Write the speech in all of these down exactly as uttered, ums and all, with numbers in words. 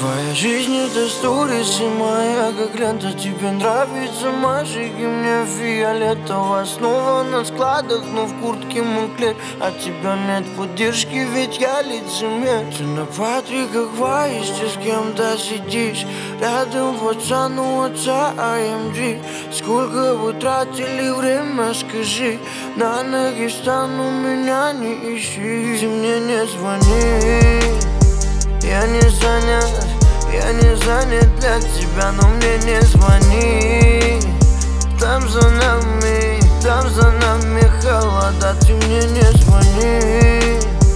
Твоя жизнь это сторис и моя как лента. Тебе нравится мальчики, мне фиолетово. Снова на складах, но в куртке мы клей. От тебя нет поддержки, ведь я лицемер. Ты на Патрика Кваисте с кем-то сидишь. Рядом пацан у отца эй эм джи. Сколько вы тратили время, скажи. На ноги встану, меня не ищи. Ты мне не звони, я не занят, я не занят для тебя, но мне не звони. Там за нами, там за нами холода, ты мне не звони.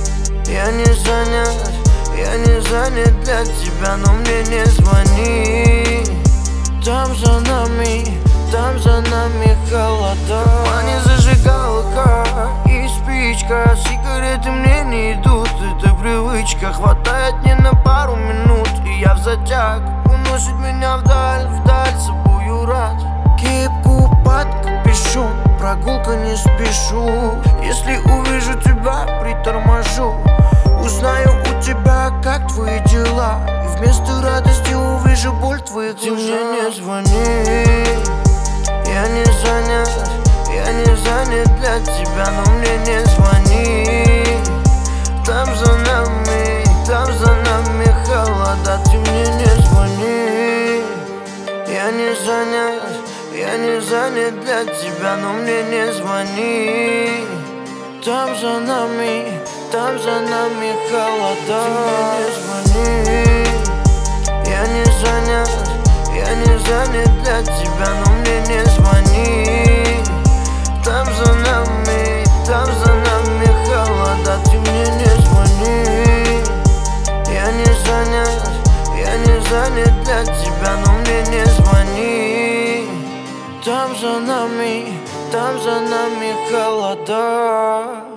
Я не занят, я не занят для тебя, но мне не звони. Там за нами, там за нами холода. А не зажигалка и спичка, сигареты мне не идут, это привычка. Хватает не на пару минут, и я в затяг. Уносит меня вдаль, вдаль, собою рад. Кепку под капюшон, прогулка не спешу. Если увижу тебя, приторможу. Узнаю у тебя, как твои дела, и вместо радости увижу боль твоих глазах. Ты мне не звони, я не занят, я не занят для тебя, но мне не звони. Там за нами, там за нами холода, ты мне не звони. Я не занят, я не занят для тебя, но мне не звони. Там за нами, там за нами холода. Ты мне не звони. Я не занят, я не занят для тебя, но мне не звони. Там за нами, там за нами холода. Ты мне не звони. Я не занят, я не занят для тебя, но мне не звони. Там за нами, там за нами холода.